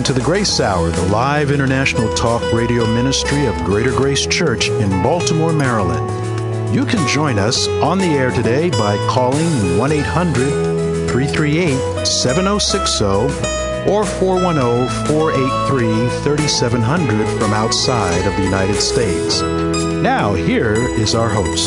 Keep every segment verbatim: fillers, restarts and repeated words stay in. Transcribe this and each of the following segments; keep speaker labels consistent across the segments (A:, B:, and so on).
A: to the Grace Hour, the live international talk radio ministry of Greater Grace Church in Baltimore, Maryland. You can join us on the air today by calling one eight hundred, three three eight, seven oh six oh or four one zero, four eight three, three seven zero zero from outside of the United States. Now, here is our host.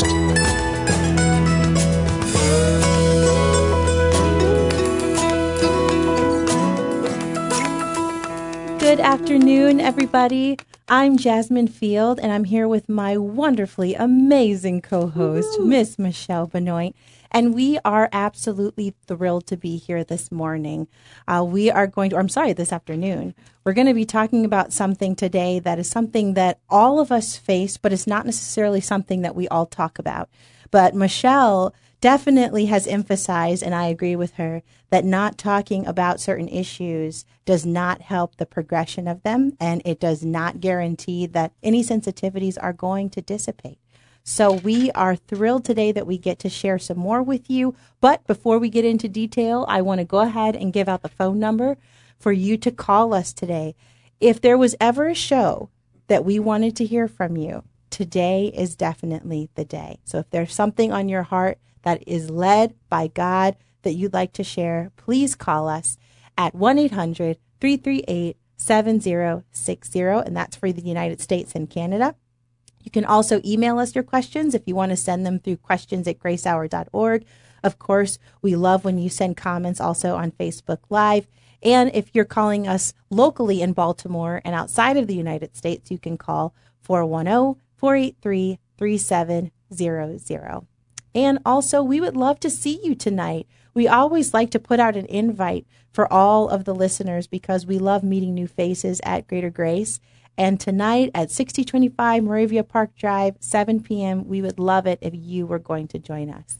B: Good afternoon, everybody. I'm Jasmine Field, and I'm here with my wonderfully amazing co-host, Miss Michelle Benoit, and we are absolutely thrilled to be here this morning. Uh, we are going to, or I'm sorry, this afternoon. We're going to be talking about something today that is something that all of us face, but it's not necessarily something that we all talk about. But Michelle definitely has emphasized, and I agree with her, that not talking about certain issues does not help the progression of them, and it does not guarantee that any sensitivities are going to dissipate. So we are thrilled today that we get to share some more with you. But before we get into detail, I want to go ahead and give out the phone number for you to call us today. If there was ever a show that we wanted to hear from you, today is definitely the day. So if there's something on your heart that is led by God that you'd like to share, please call us at one eight hundred, three three eight, seven oh six oh, and that's for the United States and Canada. You can also email us your questions if you want to send them through questions at grace hour dot org. Of course, we love when you send comments also on Facebook Live. And if you're calling us locally in Baltimore and outside of the United States, you can call four one zero, four eight three, three seven zero zero. And also, we would love to see you tonight. We always like to put out an invite for all of the listeners because we love meeting new faces at Greater Grace. And tonight at sixty twenty-five Moravia Park Drive, seven p.m., we would love it if you were going to join us.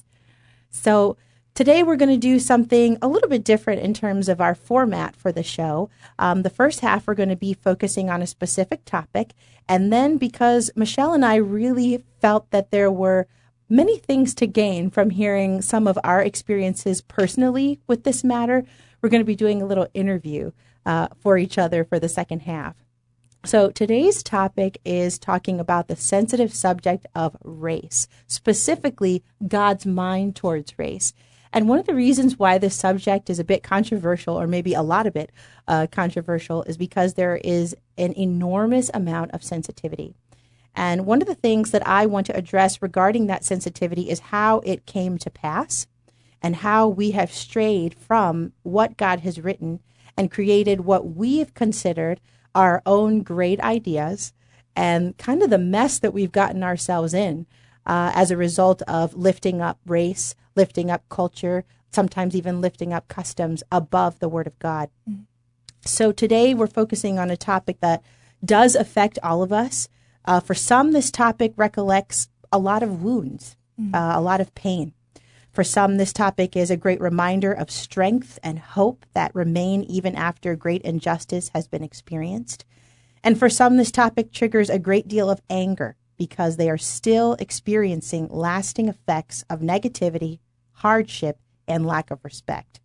B: So today we're going to do something a little bit different in terms of our format for the show. Um, the first half, we're going to be focusing on a specific topic. And then because Michelle and I really felt that there were many things to gain from hearing some of our experiences personally with this matter, we're going to be doing a little interview uh, for each other for the second half. So today's topic is talking about the sensitive subject of race, specifically God's mind towards race. And one of the reasons why this subject is a bit controversial, or maybe a lot of it uh, controversial, is because there is an enormous amount of sensitivity. And one of the things that I want to address regarding that sensitivity is how it came to pass and how we have strayed from what God has written and created what we've considered our own great ideas and kind of the mess that we've gotten ourselves in uh, as a result of lifting up race, lifting up culture, sometimes even lifting up customs above the Word of God. Mm-hmm. So today we're focusing on a topic that does affect all of us. Uh, for some, this topic recollects a lot of wounds, mm-hmm. uh, a lot of pain. For some, this topic is a great reminder of strength and hope that remain even after great injustice has been experienced. And for some, this topic triggers a great deal of anger because they are still experiencing lasting effects of negativity, hardship, and lack of respect.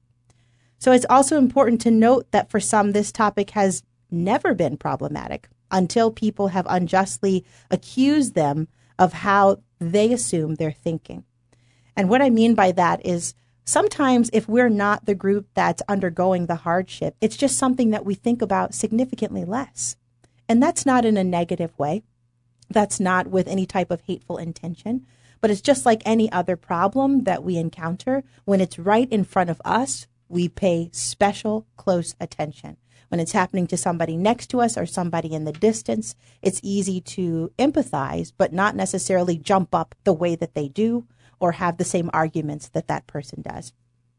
B: So it's also important to note that for some, this topic has never been problematic until people have unjustly accused them of how they assume they're thinking. And what I mean by that is sometimes if we're not the group that's undergoing the hardship, it's just something that we think about significantly less. And that's not in a negative way. That's not with any type of hateful intention. But it's just like any other problem that we encounter. When it's right in front of us, we pay special close attention. When it's happening to somebody next to us or somebody in the distance, it's easy to empathize, but not necessarily jump up the way that they do or have the same arguments that that person does.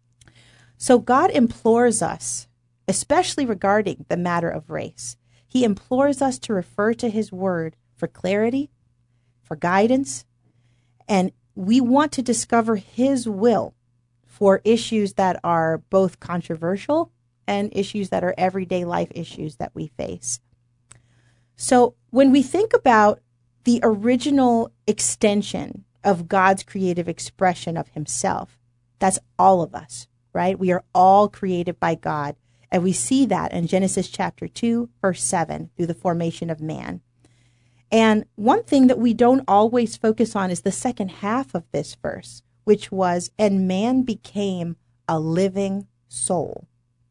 B: So God implores us, especially regarding the matter of race. He implores us to refer to his word for clarity, for guidance, and we want to discover his will for issues that are both controversial and issues that are everyday life issues that we face. So when we think about the original extension of God's creative expression of himself, that's all of us, right? We are all created by God, And we see that in Genesis chapter two, verse seven, through the formation of man. And one thing that we don't always focus on is the second half of this verse, which was, and man became a living soul.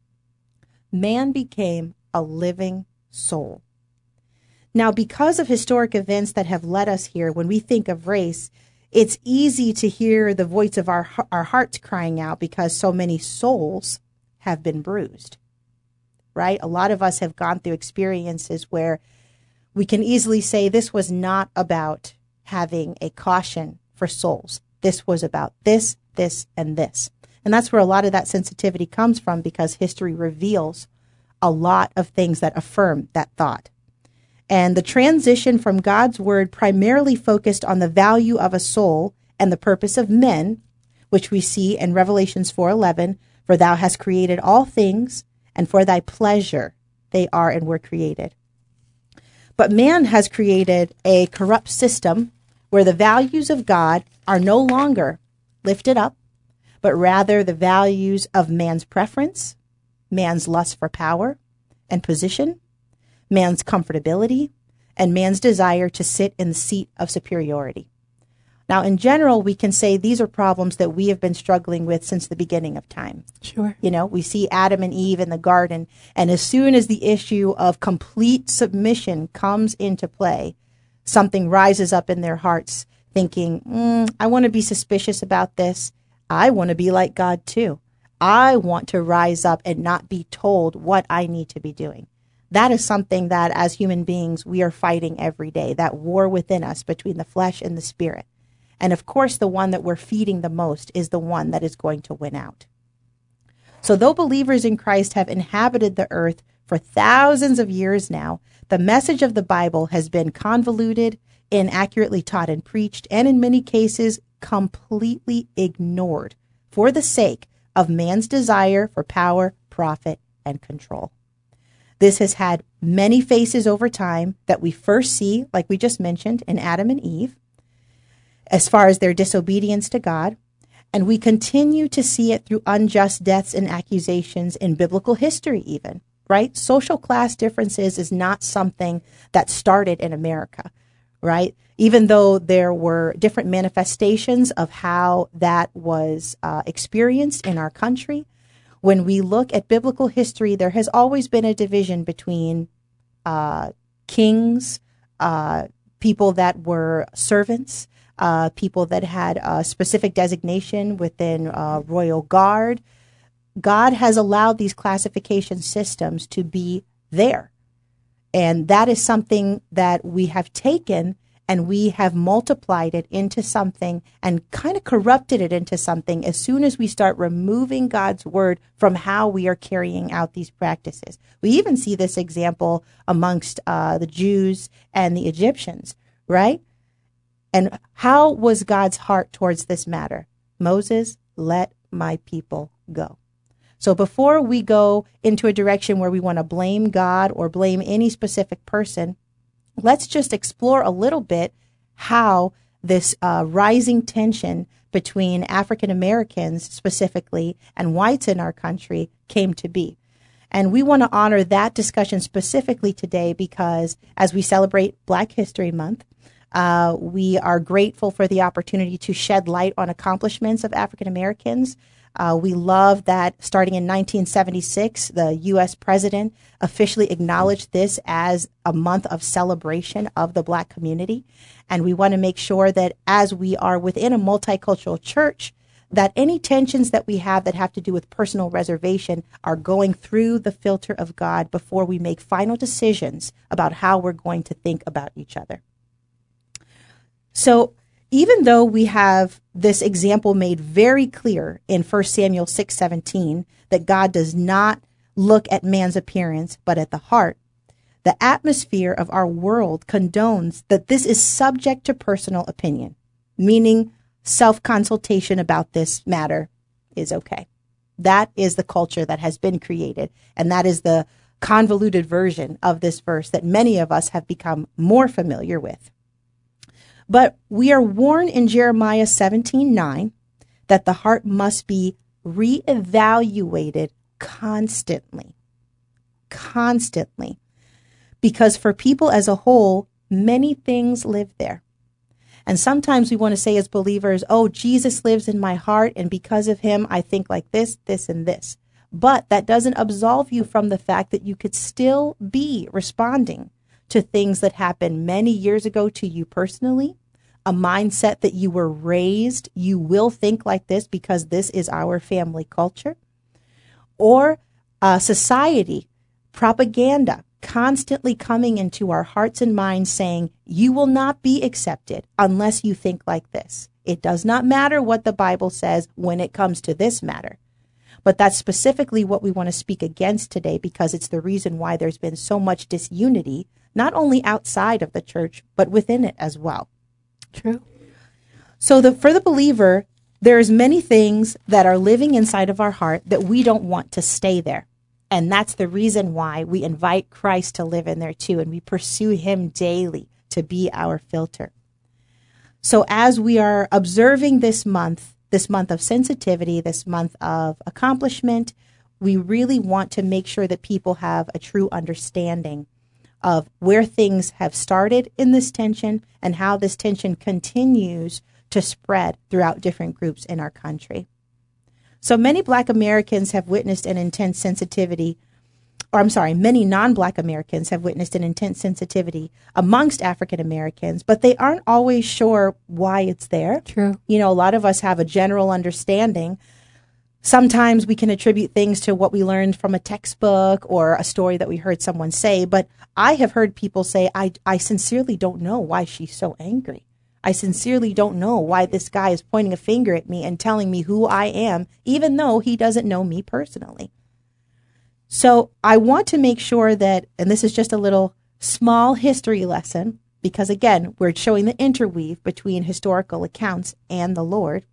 B: Man became a living soul. Now, because of historic events that have led us here, when we think of race, it's easy to hear the voice of our, our hearts crying out because so many souls have been bruised, right? A lot of us have gone through experiences where we can easily say this was not about having a caution for souls. This was about this, this, and this. And that's where a lot of that sensitivity comes from, because history reveals a lot of things that affirm that thought. And the transition from God's word primarily focused on the value of a soul and the purpose of men, which we see in Revelations four eleven, for thou hast created all things, and for thy pleasure they are and were created. But man has created a corrupt system where the values of God are no longer lifted up, but rather the values of man's preference, man's lust for power and position, man's comfortability, and man's desire to sit in the seat of superiority. Now, in general, we can say these are problems that we have been struggling with since the beginning of time.
C: Sure.
B: You know, we see Adam and Eve in the garden, and as soon as the issue of complete submission comes into play, something rises up in their hearts thinking, mm, I want to be suspicious about this. I want to be like God too. I want to rise up and not be told what I need to be doing. That is something that as human beings, we are fighting every day, that war within us between the flesh and the spirit. And of course, the one that we're feeding the most is the one that is going to win out. So though believers in Christ have inhabited the earth for thousands of years now, the message of the Bible has been convoluted, inaccurately taught and preached, and in many cases, completely ignored for the sake of man's desire for power, profit, and control. This has had many faces over time that we first see, like we just mentioned, in Adam and Eve, as far as their disobedience to God, and we continue to see it through unjust deaths and accusations in biblical history even, right? Social class differences is not something that started in America, right? Even though there were different manifestations of how that was uh, experienced in our country, when we look at biblical history, there has always been a division between uh, kings, uh, people that were servants, uh, people that had a specific designation within uh, royal guard. God has allowed these classification systems to be there. And that is something that we have taken and we have multiplied it into something and kind of corrupted it into something as soon as we start removing God's word from how we are carrying out these practices. We even see this example amongst uh, the Jews and the Egyptians, right? And how was God's heart towards this matter? Moses, let my people go. So before we go into a direction where we want to blame God or blame any specific person, let's just explore a little bit how this uh, rising tension between African Americans specifically and whites in our country came to be. And we want to honor that discussion specifically today because as we celebrate Black History Month, uh, we are grateful for the opportunity to shed light on accomplishments of African Americans. Uh, we love that starting in nineteen seventy-six, the U S president officially acknowledged this as a month of celebration of the Black community. And we want to make sure that as we are within a multicultural church, that any tensions that we have that have to do with personal reservation are going through the filter of God before we make final decisions about how we're going to think about each other. So even though we have this example made very clear in First Samuel six seventeen that God does not look at man's appearance, but at the heart, the atmosphere of our world condones that this is subject to personal opinion, meaning self-consultation about this matter is okay. That is the culture that has been created, and that is the convoluted version of this verse that many of us have become more familiar with. But we are warned in Jeremiah seventeen nine that the heart must be reevaluated constantly. constantly. Because for people as a whole, many things live there. And sometimes we want to say as believers, oh, Jesus lives in my heart, and because of him, I think like this, this, and this. But that doesn't absolve you from the fact that you could still be responding to things that happened many years ago to you personally, a mindset that you were raised, you will think like this because this is our family culture, or uh, society, propaganda, constantly coming into our hearts and minds saying, you will not be accepted unless you think like this. It does not matter what the Bible says when it comes to this matter. But that's specifically what we want to speak against today, because it's the reason why there's been so much disunity, not only outside of the church, but within it as well.
C: True.
B: So the, for the believer, there's many things that are living inside of our heart that we don't want to stay there. And that's the reason why we invite Christ to live in there too, and we pursue him daily to be our filter. So as we are observing this month, this month of sensitivity, this month of accomplishment, we really want to make sure that people have a true understanding of where things have started in this tension and how this tension continues to spread throughout different groups in our country. So many Black Americans have witnessed an intense sensitivity, or I'm sorry, many non-Black Americans have witnessed an intense sensitivity amongst African Americans, but they aren't always sure why it's there.
C: True.
B: You know, a lot of us have a general understanding. Sometimes we can attribute things to what we learned from a textbook or a story that we heard someone say, but I have heard people say, I, I sincerely don't know why she's so angry. I sincerely don't know why this guy is pointing a finger at me and telling me who I am, even though he doesn't know me personally. So I want to make sure that, and this is just a little small history lesson, because again, we're showing the interweave between historical accounts and the Lord.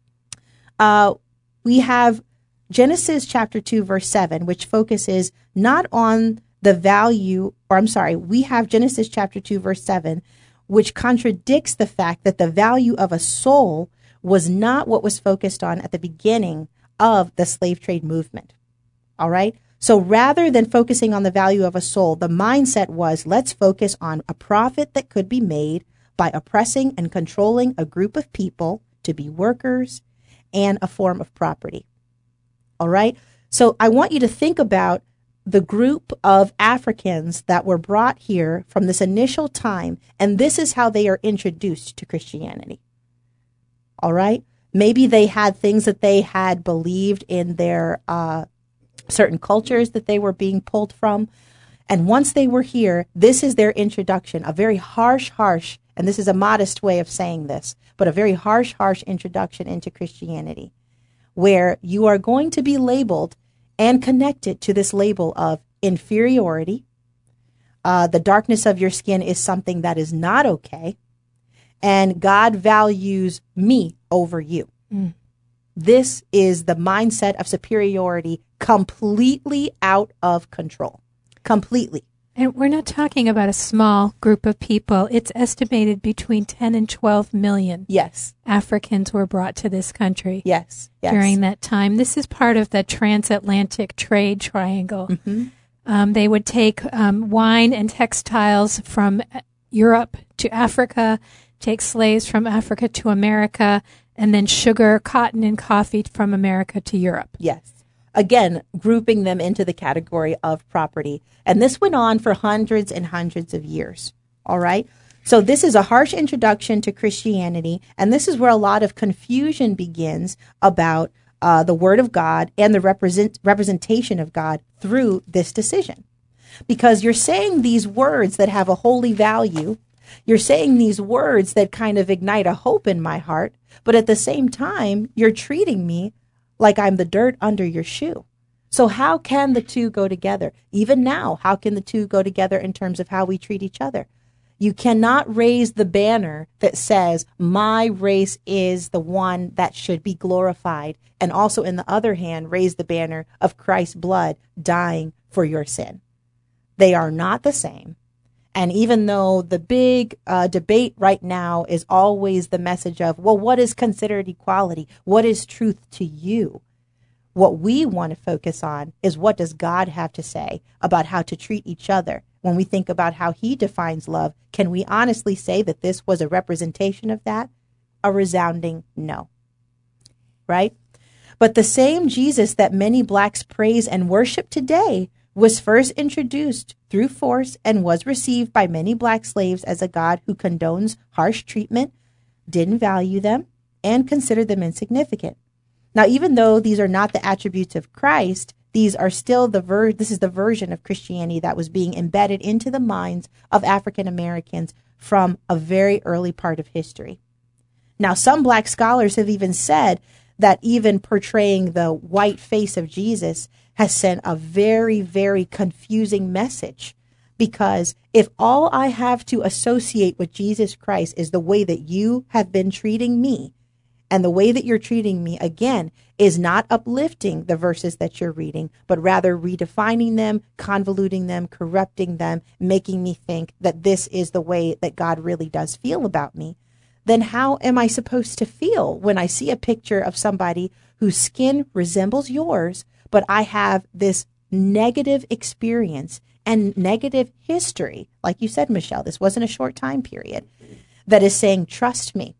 B: Uh, we have Genesis chapter two, verse seven, which focuses not on the value, or I'm sorry, we have Genesis chapter two, verse seven, which contradicts the fact that the value of a soul was not what was focused on at the beginning of the slave trade movement. All right? So rather than focusing on the value of a soul, the mindset was, let's focus on a profit that could be made by oppressing and controlling a group of people to be workers and a form of property. All right? So I want you to think about the group of Africans that were brought here from this initial time, and this is how they are introduced to Christianity. All right? Maybe they had things that they had believed in their uh, certain cultures that they were being pulled from. And once they were here, this is their introduction, a very harsh, harsh, and this is a modest way of saying this, but a very harsh, harsh introduction into Christianity, where you are going to be labeled and connected to this label of inferiority. Uh, the darkness of your skin is something that is not okay. And God values me over you. Mm. This is the mindset of superiority completely out of control. Completely.
C: And we're not talking about a small group of people. It's estimated between ten and twelve million.
B: Yes.
C: Africans were brought to this country.
B: Yes. Yes.
C: During that time. This is part of the transatlantic trade triangle. Mm-hmm. Um, they would take um, wine and textiles from Europe to Africa, take slaves from Africa to America, and then sugar, cotton, and coffee from America to Europe.
B: Yes. Again, grouping them into the category of property. And this went on for hundreds and hundreds of years. All right. So this is a harsh introduction to Christianity. And this is where a lot of confusion begins about uh, the Word of God and the represent, representation of God through this decision. Because you're saying these words that have a holy value. You're saying these words that kind of ignite a hope in my heart. But at the same time, you're treating me like I'm the dirt under your shoe. So how can the two go together? Even now, how can the two go together in terms of how we treat each other? You cannot raise the banner that says, my race is the one that should be glorified. And also, in the other hand, raise the banner of Christ's blood dying for your sin. They are not the same. And even though the big uh, debate right now is always the message of, well, what is considered equality? What is truth to you? What we want to focus on is what does God have to say about how to treat each other. When we think about how he defines love, can we honestly say that this was a representation of that? A resounding no. Right? But the same Jesus that many blacks praise and worship today was first introduced through force and was received by many black slaves as a God who condones harsh treatment, didn't value them, and considered them insignificant. Now, even though these are not the attributes of Christ, these are still the ver- this is the version of Christianity that was being embedded into the minds of African Americans from a very early part of history. Now, some black scholars have even said that even portraying the white face of Jesus has sent a very, very confusing message. Because if all I have to associate with Jesus Christ is the way that you have been treating me, and the way that you're treating me, again, is not uplifting the verses that you're reading, but rather redefining them, convoluting them, corrupting them, making me think that this is the way that God really does feel about me, then how am I supposed to feel when I see a picture of somebody whose skin resembles yours, but I have this negative experience and negative history, like you said, Michelle, this wasn't a short time period, that is saying, trust me,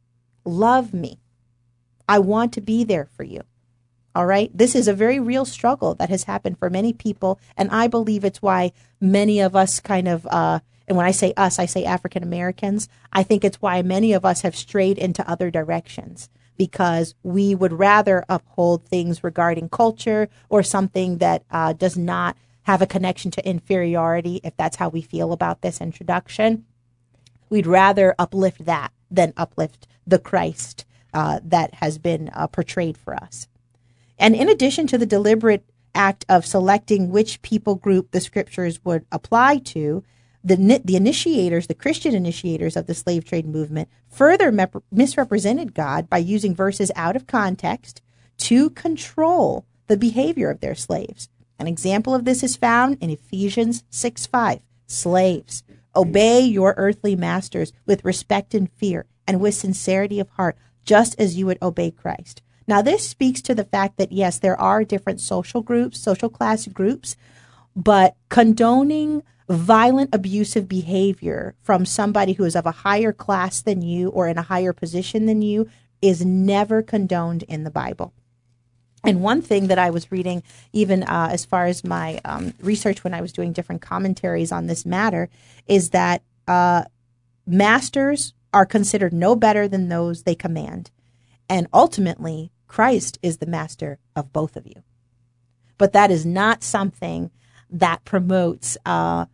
B: love me, I want to be there for you. All right. This is a very real struggle that has happened for many people. And I believe it's why many of us kind of, uh, and when I say us, I say African Americans, I think it's why many of us have strayed into other directions, because we would rather uphold things regarding culture or something that uh, does not have a connection to inferiority, if that's how we feel about this introduction. We'd rather uplift that than uplift the Christ uh, that has been uh, portrayed for us. And in addition to the deliberate act of selecting which people group the scriptures would apply to, the, the initiators, the Christian initiators of the slave trade movement, further mep- misrepresented God by using verses out of context to control the behavior of their slaves. An example of this is found in Ephesians six five. Slaves, obey your earthly masters with respect and fear and with sincerity of heart, just as you would obey Christ. Now, this speaks to the fact that, yes, there are different social groups, social class groups, but condoning violent, abusive behavior from somebody who is of a higher class than you or in a higher position than you is never condoned in the Bible. And one thing that I was reading, even uh, as far as my um, research when I was doing different commentaries on this matter, is that uh, masters are considered no better than those they command. And ultimately, Christ is the master of both of you. But that is not something that promotes uh,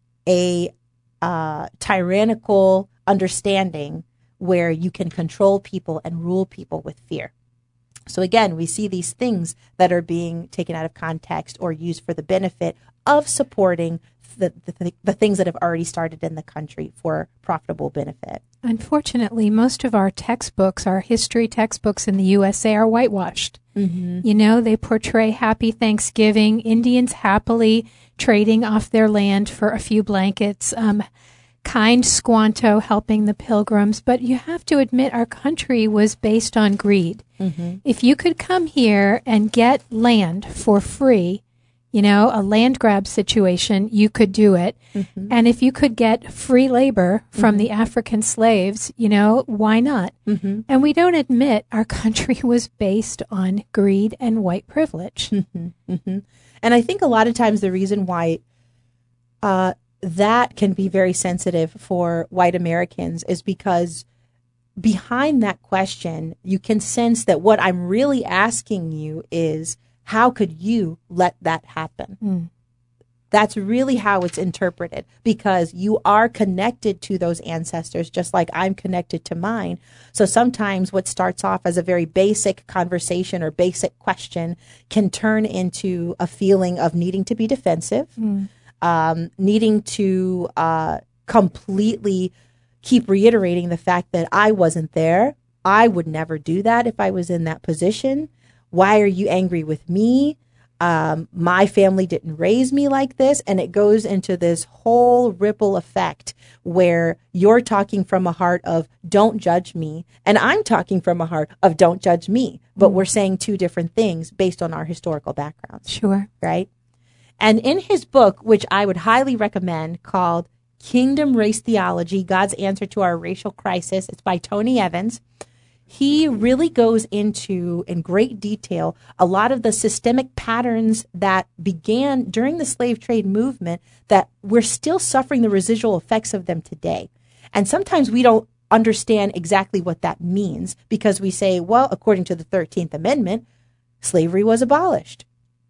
B: a uh, tyrannical understanding where you can control people and rule people with fear. So again, we see these things that are being taken out of context or used for the benefit of supporting the, the, the things that have already started in the country for profitable benefit.
C: Unfortunately, most of our textbooks, our history textbooks in the U S A, are whitewashed. Mm-hmm. You know, they portray Happy Thanksgiving, Indians happily trading off their land for a few blankets, um, kind Squanto helping the Pilgrims. But you have to admit our country was based on greed. Mm-hmm. If you could come here and get land for free, you know, a land grab situation, you could do it. Mm-hmm. And if you could get free labor from mm-hmm. the African slaves, you know, why not? Mm-hmm. And we don't admit our country was based on greed and white privilege.
B: Mm-hmm. Mm-hmm. And I think a lot of times the reason why uh, that can be very sensitive for white Americans is because behind that question, you can sense that what I'm really asking you is, how could you let that happen? Mm. That's really how it's interpreted, because you are connected to those ancestors just like I'm connected to mine. So sometimes what starts off as a very basic conversation or basic question can turn into a feeling of needing to be defensive, mm. um, needing to uh, completely keep reiterating the fact that I wasn't there. I would never do that if I was in that position. Why are you angry with me? Um, my family didn't raise me like this. And it goes into this whole ripple effect where you're talking from a heart of don't judge me. And I'm talking from a heart of don't judge me. but
C: Mm.
B: we're saying two different things based on our historical backgrounds.
C: Sure.
B: Right? And in his book, which I would highly recommend, called Kingdom Race Theology, God's Answer to Our Racial Crisis, it's by Tony Evans. He really goes into, in great detail, a lot of the systemic patterns that began during the slave trade movement that we're still suffering the residual effects of them today. And sometimes we don't understand exactly what that means because we say, well, according to the thirteenth Amendment, slavery was abolished.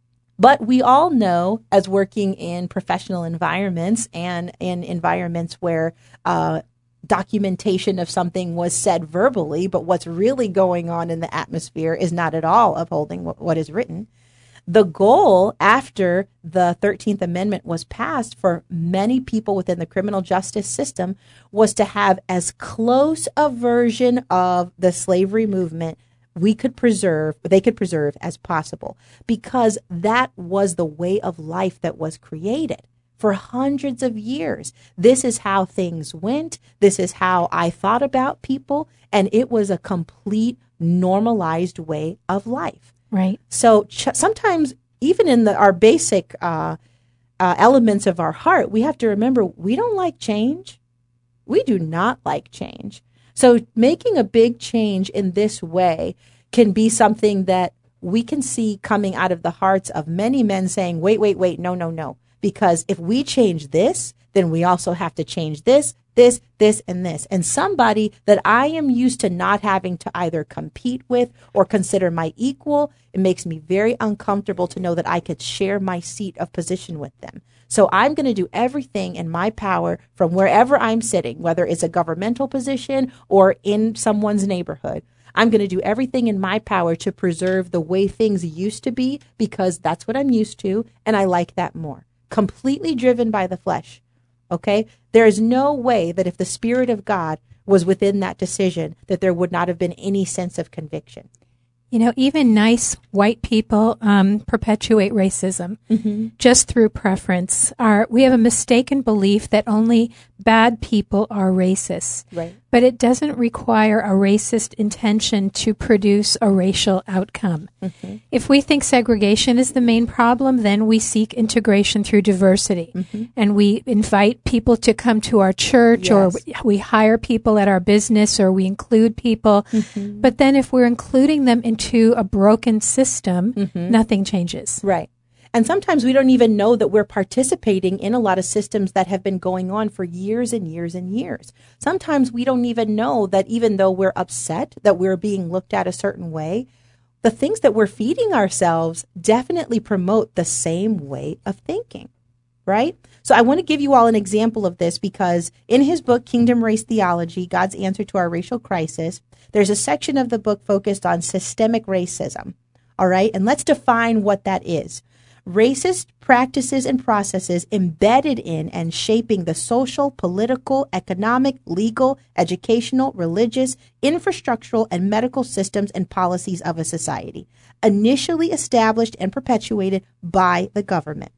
B: But we all know, as working in professional environments and in environments where uh, documentation of something was said verbally, but what's really going on in the atmosphere is not at all upholding what, what is written. The goal after the thirteenth Amendment was passed for many people within the criminal justice system was to have as close a version of the slavery movement we could preserve, they could preserve as possible, because that was the way of life that was created for hundreds of years. This is how things went. This is how I thought about people. And it was a complete normalized way of life.
C: Right.
B: So ch- sometimes even in the, our basic uh, uh, elements of our heart, we have to remember we don't like change. We do not like change. So making a big change in this way can be something that we can see coming out of the hearts of many men saying, wait, wait, wait, no, no, no. Because if we change this, then we also have to change this, this, this, and this. And somebody that I am used to not having to either compete with or consider my equal, it makes me very uncomfortable to know that I could share my seat of position with them. So I'm going to do everything in my power from wherever I'm sitting, whether it's a governmental position or in someone's neighborhood. I'm going to do everything in my power to preserve the way things used to be because that's what I'm used to, and I like that more. Completely driven by the flesh. Okay? There is no way that if the Spirit of God was within that decision, that there would not have been any sense of conviction.
C: You know, even nice white people um, perpetuate racism mm-hmm. just through preference. Our, we have a mistaken belief that only bad people are racist.
B: Right.
C: But it doesn't require a racist intention to produce a racial outcome. Mm-hmm. If we think segregation is the main problem, then we seek integration through diversity. Mm-hmm. And we invite people to come to our church, yes. or we hire people at our business, or we include people. Mm-hmm. But then if we're including them into a broken system, mm-hmm. nothing changes.
B: Right. And sometimes we don't even know that we're participating in a lot of systems that have been going on for years and years and years. Sometimes we don't even know that even though we're upset that we're being looked at a certain way, the things that we're feeding ourselves definitely promote the same way of thinking, right? So I want to give you all an example of this because in his book, Kingdom Race Theology, God's Answer to Our Racial Crisis, there's a section of the book focused on systemic racism, all right? And let's define what that is. Racist practices and processes embedded in and shaping the social, political, economic, legal, educational, religious, infrastructural, and medical systems and policies of a society, initially established and perpetuated by the government.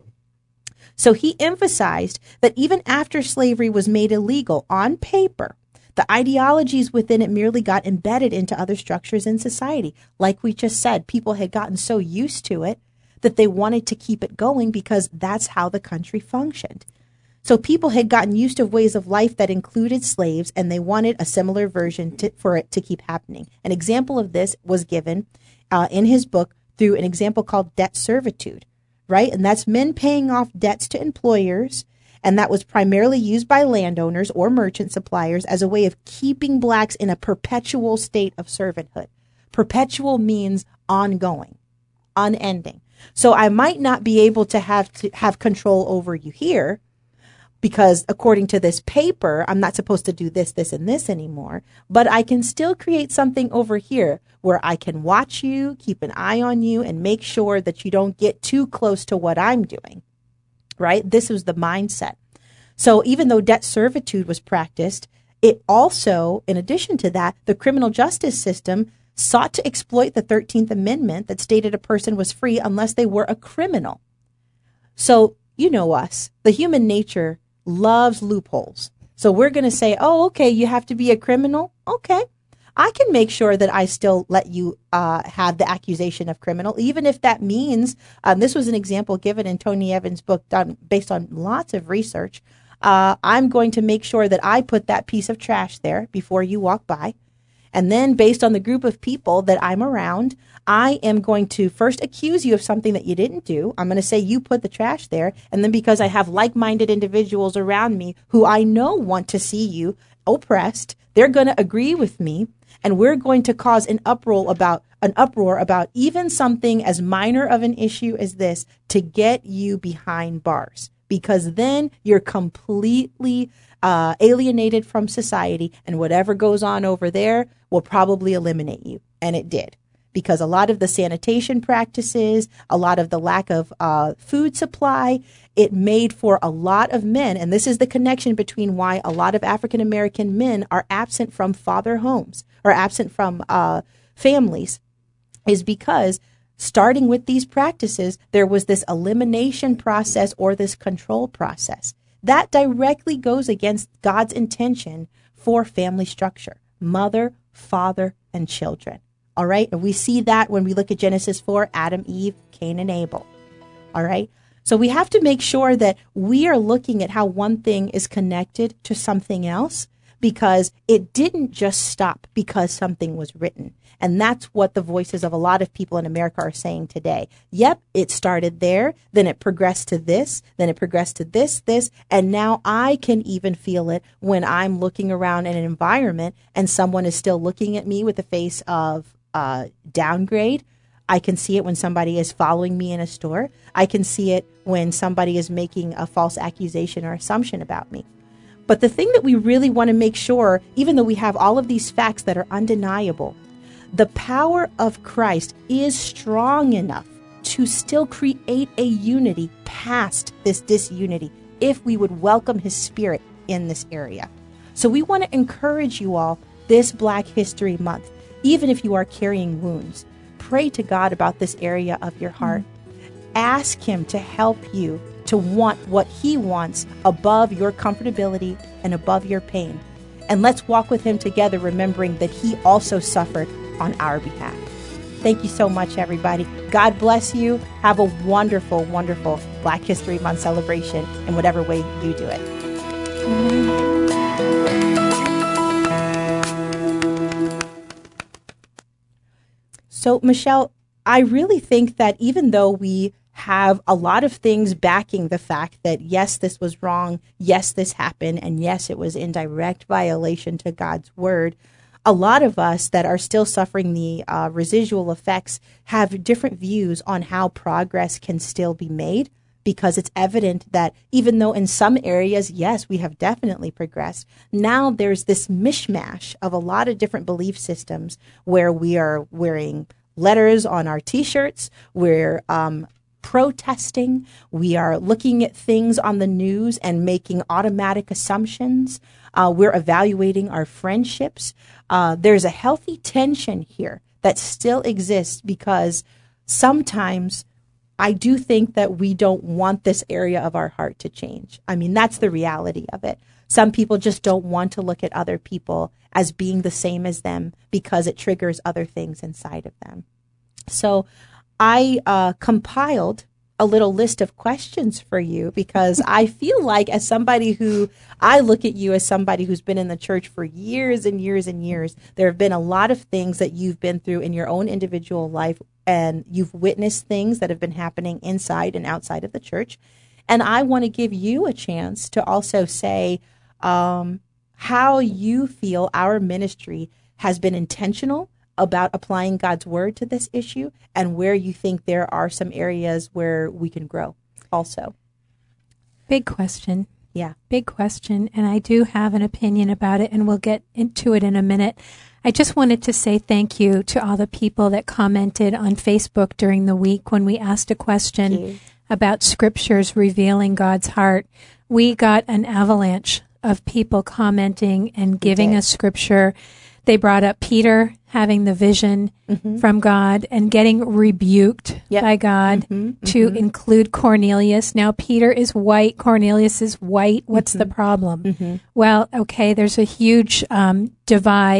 B: So he emphasized that even after slavery was made illegal on paper, the ideologies within it merely got embedded into other structures in society. Like we just said, people had gotten so used to it that they wanted to keep it going because that's how the country functioned. So people had gotten used to ways of life that included slaves, and they wanted a similar version to, for it to keep happening. An example of this was given uh, in his book through an example called debt servitude, right? And that's men paying off debts to employers, and that was primarily used by landowners or merchant suppliers as a way of keeping blacks in a perpetual state of servanthood. Perpetual means ongoing, unending. So I might not be able to have to have control over you here because according to this paper, I'm not supposed to do this, this, and this anymore. But I can still create something over here where I can watch you, keep an eye on you, and make sure that you don't get too close to what I'm doing, right? This was the mindset. So even though debt servitude was practiced, it also, in addition to that, the criminal justice system sought to exploit the thirteenth Amendment that stated a person was free unless they were a criminal. So, you know us, the human nature loves loopholes. So we're going to say, oh, okay, you have to be a criminal. Okay. I can make sure that I still let you uh, have the accusation of criminal, even if that means, um, this was an example given in Tony Evans' book done based on lots of research. Uh, I'm going to make sure that I put that piece of trash there before you walk by. And then based on the group of people that I'm around, I am going to first accuse you of something that you didn't do. I'm going to say you put the trash there. And then because I have like-minded individuals around me who I know want to see you oppressed, they're going to agree with me. And we're going to cause an uproar about an uproar about even something as minor of an issue as this to get you behind bars. Because then you're completely uh, alienated from society, and whatever goes on over there will probably eliminate you. And it did. Because a lot of the sanitation practices, a lot of the lack of uh, food supply, it made for a lot of men. And this is the connection between why a lot of African American men are absent from father homes or absent from uh, families, is because starting with these practices, there was this elimination process or this control process. That directly goes against God's intention for family structure, mother, father, and children. All right. And we see that when we look at Genesis four, Adam, Eve, Cain, and Abel. All right. So we have to make sure that we are looking at how one thing is connected to something else, because it didn't just stop because something was written. And that's what the voices of a lot of people in America are saying today. Yep, it started there, then it progressed to this, then it progressed to this, this, and now I can even feel it when I'm looking around in an environment and someone is still looking at me with a face of uh, downgrade. I can see it when somebody is following me in a store. I can see it when somebody is making a false accusation or assumption about me. But the thing that we really want to make sure, even though we have all of these facts that are undeniable, the power of Christ is strong enough to still create a unity past this disunity if we would welcome his spirit in this area. So we want to encourage you all this Black History Month, even if you are carrying wounds, pray to God about this area of your heart. Ask him to help you to want what he wants above your comfortability and above your pain. And let's walk with him together, remembering that he also suffered on our behalf. Thank you so much, everybody. God bless you. Have a wonderful, wonderful Black History Month celebration in whatever way you do it. So, Michelle, I really think that even though we have a lot of things backing the fact that, yes, this was wrong, yes, this happened, and yes, it was in direct violation to God's word, a lot of us that are still suffering the uh, residual effects have different views on how progress can still be made, because it's evident that even though in some areas, yes, we have definitely progressed, now there's this mishmash of a lot of different belief systems where we are wearing letters on our T-shirts, we're um, protesting, we are looking at things on the news and making automatic assumptions. Uh, we're evaluating our friendships. Uh, there's a healthy tension here that still exists, because sometimes I do think that we don't want this area of our heart to change. I mean, that's the reality of it. Some people just don't want to look at other people as being the same as them because it triggers other things inside of them. So I uh, compiled a little list of questions for you, because I feel like, as somebody who, I look at you as somebody who's been in the church for years and years and years, there have been a lot of things that you've been through in your own individual life, and you've witnessed things that have been happening inside and outside of the church. And I want to give you a chance to also say um, how you feel our ministry has been intentional about applying God's word to this issue, and where you think there are some areas where we can grow also.
C: Big question.
B: Yeah.
C: Big question. And I do have an opinion about it, and we'll get into it in a minute. I just wanted to say thank you to all the people that commented on Facebook during the week when we asked a question about scriptures revealing God's heart. We got an avalanche of people commenting and giving us scripture. They brought up Peter having the vision mm-hmm. from God and getting rebuked yep. by God mm-hmm, to mm-hmm. include Cornelius. Now, Peter is white. Cornelius is white. What's mm-hmm. the problem? Mm-hmm. Well, okay, there's a huge um, divide.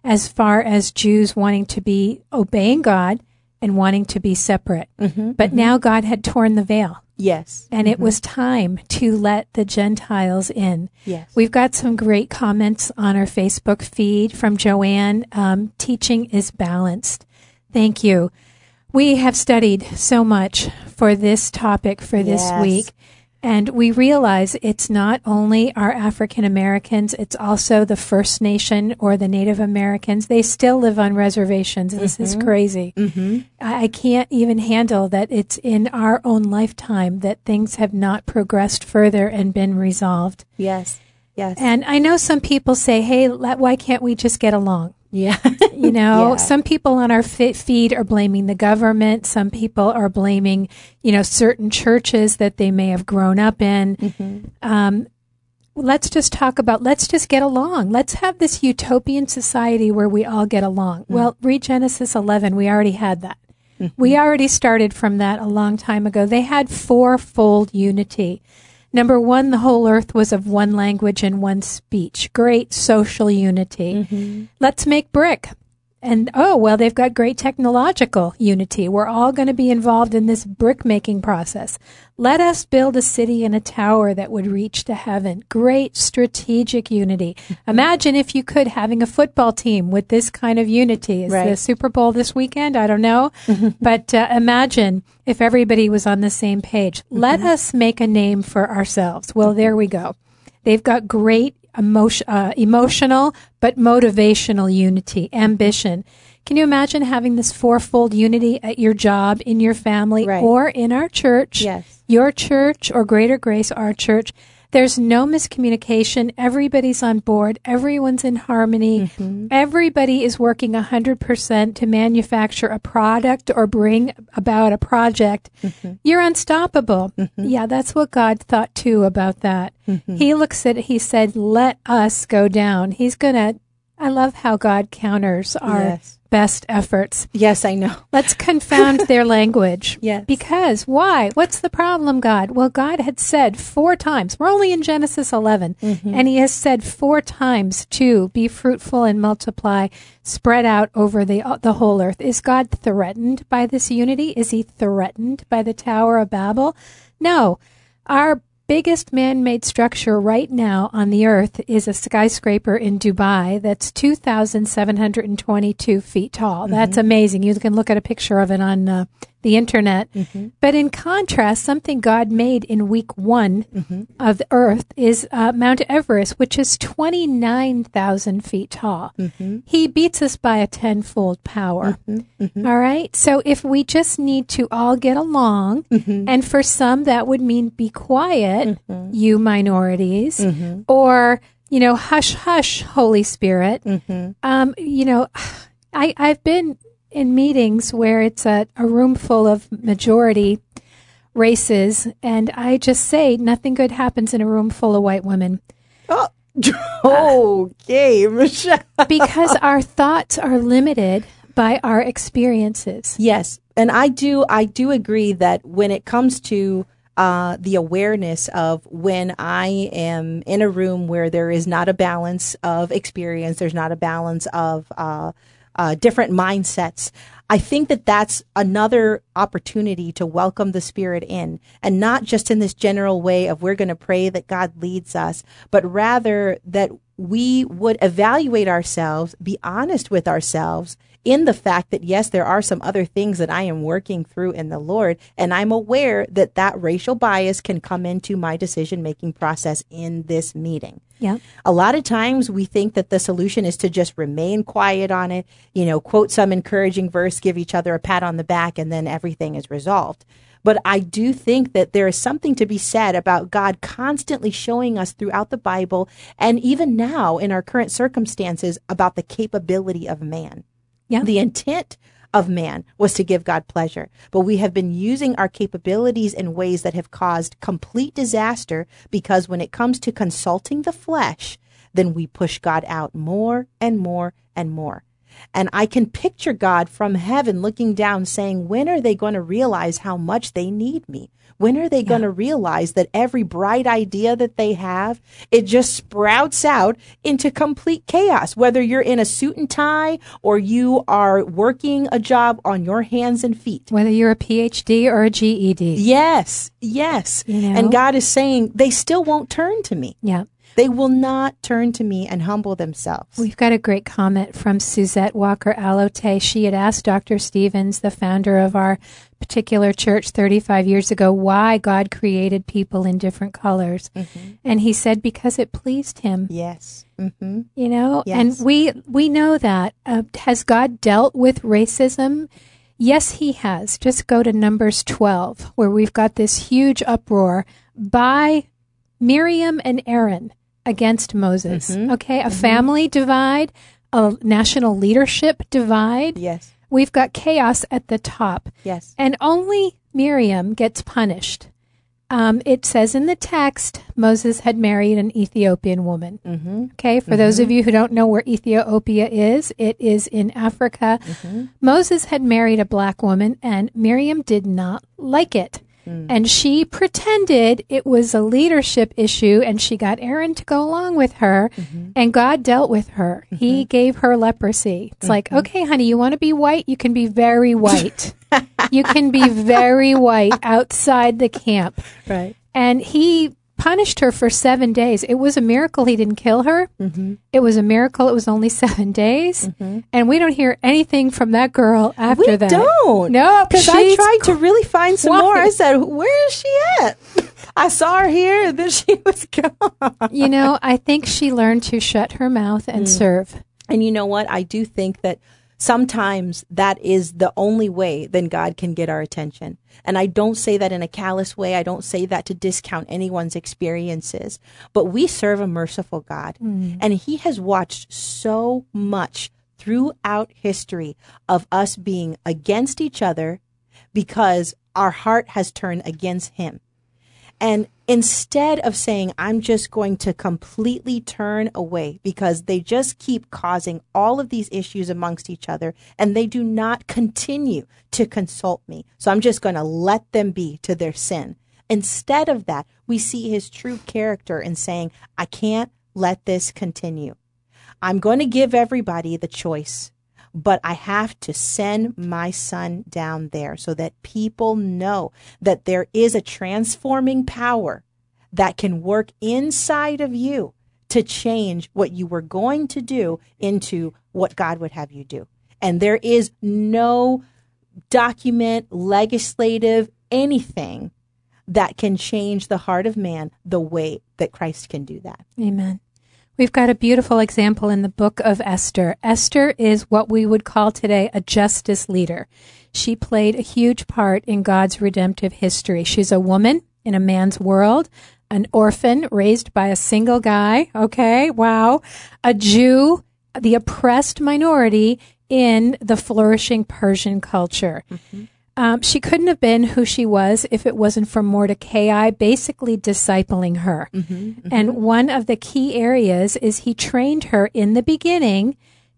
C: as far as Jews wanting to be obeying God and wanting to be separate.
B: Mm-hmm,
C: but
B: mm-hmm.
C: now God had torn the veil.
B: Yes.
C: And
B: mm-hmm.
C: it was time to let the Gentiles in.
B: Yes.
C: We've got some great comments on our Facebook feed from Joanne. Um, teaching is balanced. Thank you. We have studied so much for this topic for this
B: Yes.
C: week. And we realize it's not only our African Americans, it's also the First Nation or the Native Americans. They still live on reservations. This
B: mm-hmm.
C: is crazy.
B: Mm-hmm.
C: I can't even handle that it's in our own lifetime that things have not progressed further and been resolved.
B: Yes. Yes.
C: And I know some people say, hey, why can't we just get along?
B: Yeah.
C: You know,
B: yeah.
C: some people on our feed are blaming the government. Some people are blaming, you know, certain churches that they may have grown up in.
B: Mm-hmm.
C: Um, let's just talk about, let's just get along. Let's have this utopian society where we all get along. Mm-hmm. Well, read Genesis eleven. We already had that. Mm-hmm. We already started from that a long time ago. They had fourfold unity. Number one, the whole earth was of one language and one speech. Great social unity.
B: Mm-hmm.
C: Let's make brick. And, oh, well, they've got great technological unity. We're all going to be involved in this brick making process. Let us build a city and a tower that would reach to heaven. Great strategic unity. Imagine if you could having a football team with this kind of unity. Is
B: right.
C: the Super Bowl this weekend? I don't know. But uh, imagine if everybody was on the same page. Mm-hmm. Let us make a name for ourselves. Well, there we go. They've got great emotion, uh, emotional, but motivational unity, ambition. Can you imagine having this fourfold unity at your job, in your family,
B: right.
C: or in our church?
B: Yes.
C: Your church or Greater Grace, our church. There's no miscommunication. Everybody's on board. Everyone's in harmony. Mm-hmm. Everybody is working one hundred percent to manufacture a product or bring about a project. Mm-hmm. You're unstoppable. Mm-hmm. Yeah, that's what God thought too about that. Mm-hmm. He looks at it, he said, let us go down. He's going to, I love how God counters our
B: yes.
C: best efforts.
B: Yes, I know.
C: Let's confound their language.
B: Yes.
C: Because why? What's the problem, God? Well, God had said four times. We're only in Genesis eleven. Mm-hmm. And he has said four times to be fruitful and multiply, spread out over the uh, the whole earth. Is God threatened by this unity? Is he threatened by the Tower of Babel? No. Our biggest man-made structure right now on the earth is a skyscraper in Dubai that's two thousand seven hundred twenty-two feet tall. Mm-hmm. That's amazing. You can look at a picture of it on uh, the internet. Mm-hmm. But in contrast, something God made in week one mm-hmm. of the earth is uh, Mount Everest, which is twenty-nine thousand feet tall. Mm-hmm. He beats us by a tenfold power. Mm-hmm. Mm-hmm. All right? So if we just need to all get along, mm-hmm. and for some that would mean be quiet, mm-hmm. you minorities, mm-hmm. or, you know, hush, hush, Holy Spirit. Mm-hmm. Um, you know, I, I've been in meetings where it's a, a room full of majority races, and I just say nothing good happens in a room full of white women.
B: Oh, okay, Michelle.
C: Because our thoughts are limited by our experiences.
B: Yes, and I do, I do agree that when it comes to uh, the awareness of when I am in a room where there is not a balance of experience, there's not a balance of uh, Uh, different mindsets. I think that that's another opportunity to welcome the Spirit in, and not just in this general way of we're going to pray that God leads us, but rather that we would evaluate ourselves, be honest with ourselves in the fact that, yes, there are some other things that I am working through in the Lord, and I'm aware that that racial bias can come into my decision-making process in this meeting.
C: Yeah.
B: A lot of times we think that the solution is to just remain quiet on it, you know, quote some encouraging verse, give each other a pat on the back, and then everything is resolved. But I do think that there is something to be said about God constantly showing us throughout the Bible, and even now in our current circumstances, about the capability of man.
C: Yeah.
B: The intent of man was to give God pleasure, but we have been using our capabilities in ways that have caused complete disaster, because when it comes to consulting the flesh, then we push God out more and more and more. And I can picture God from heaven looking down saying, when are they going to realize how much they need me? When are they yeah. going to realize that every bright idea that they have, it just sprouts out into complete chaos, whether you're in a suit and tie or you are working a job on your hands and feet.
C: Whether you're a P H D or a G E D.
B: Yes, yes. You know? And God is saying they still won't turn to me.
C: Yeah.
B: They will not turn to me and humble themselves.
C: We've got a great comment from Suzette Walker Alote. She had asked Doctor Stevens, the founder of our particular church thirty-five years ago, why God created people in different colors. Mm-hmm. And he said, because it pleased him.
B: Yes. Mm-hmm.
C: You know,
B: yes.
C: and we, we know that. Uh, has God dealt with racism? Yes, he has. Just go to Numbers twelve, where we've got this huge uproar by Miriam and Aaron against Moses. Mm-hmm. Okay, a mm-hmm. family divide, a national leadership divide.
B: Yes.
C: We've got chaos at the top.
B: Yes.
C: And only Miriam gets punished. Um, it says in the text, Moses had married an Ethiopian woman. Mm-hmm. Okay, for mm-hmm. those of you who don't know where Ethiopia is, it is in Africa. Mm-hmm. Moses had married a black woman, and Miriam did not like it. Mm. And she pretended it was a leadership issue, and she got Aaron to go along with her, mm-hmm. and God dealt with her. Mm-hmm. He gave her leprosy. It's mm-hmm. like, okay, honey, you want to be white? You can be very white. You can be very white outside the camp.
B: Right.
C: And he punished her for seven days. It was a miracle he didn't kill her. Mm-hmm. It was a miracle it was only seven days. Mm-hmm. And we don't hear anything from that girl after
B: we
C: that.
B: We don't.
C: No,
B: because I tried to really find some quiet. more. I said, where is she at? I saw her here, and then she was gone.
C: You know, I think she learned to shut her mouth and mm. serve.
B: And you know what? I do think that sometimes that is the only way then God can get our attention. And I don't say that in a callous way. I don't say that to discount anyone's experiences. But we serve a merciful God. Mm. And he has watched so much throughout history of us being against each other because our heart has turned against him. And instead of saying, I'm just going to completely turn away because they just keep causing all of these issues amongst each other and they do not continue to consult me. So I'm just going to let them be to their sin. Instead of that, we see his true character in saying, I can't let this continue. I'm going to give everybody the choice, but I have to send my son down there so that people know that there is a transforming power that can work inside of you to change what you were going to do into what God would have you do. And there is no document, legislative, anything that can change the heart of man the way that Christ can do that.
C: Amen. We've got a beautiful example in the book of Esther. Esther is what we would call today a justice leader. She played a huge part in God's redemptive history. She's a woman in a man's world, an orphan raised by a single guy. Okay, wow. A Jew, the oppressed minority in the flourishing Persian culture. Mm-hmm. Um, she couldn't have been who she was if it wasn't for Mordecai basically discipling her. Mm-hmm, mm-hmm. And one of the key areas is he trained her in the beginning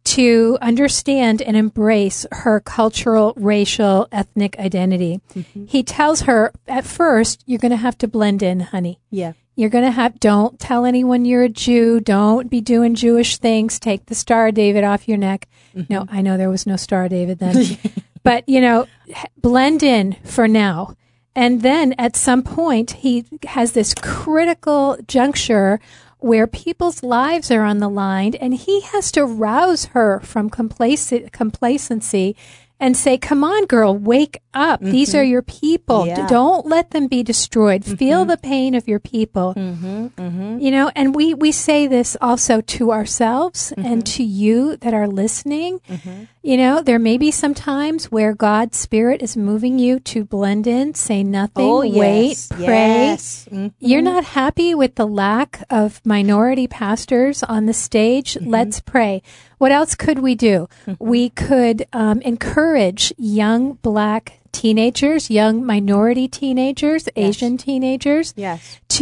C: to understand and embrace her cultural, racial, ethnic identity. Mm-hmm. He tells her, at first, you're going to have to blend in, honey.
B: Yeah.
C: You're going to have, don't tell anyone you're a Jew. Don't be doing Jewish things. Take the Star of David off your neck. Mm-hmm. No, I know there was no Star of David then. But, you know, blend in for now. And then at some point, he has this critical juncture where people's lives are on the line, and he has to rouse her from complac- complacency and say, come on, girl, wake up. Mm-hmm. These are your people. Yeah. Don't let them be destroyed. Mm-hmm. Feel the pain of your people. Mm-hmm. Mm-hmm. You know, and we, we say this also to ourselves mm-hmm. and to you that are listening. Mm-hmm. You know, there may be some times where God's Spirit is moving you to blend in, say nothing,
B: oh, yes.
C: wait, pray.
B: Yes. Mm-hmm.
C: You're not happy with the lack of minority pastors on the stage? Mm-hmm. Let's pray. What else could we do? Mm-hmm. We could um, encourage young black teenagers, young minority teenagers, yes. Asian teenagers,
B: yes.
C: to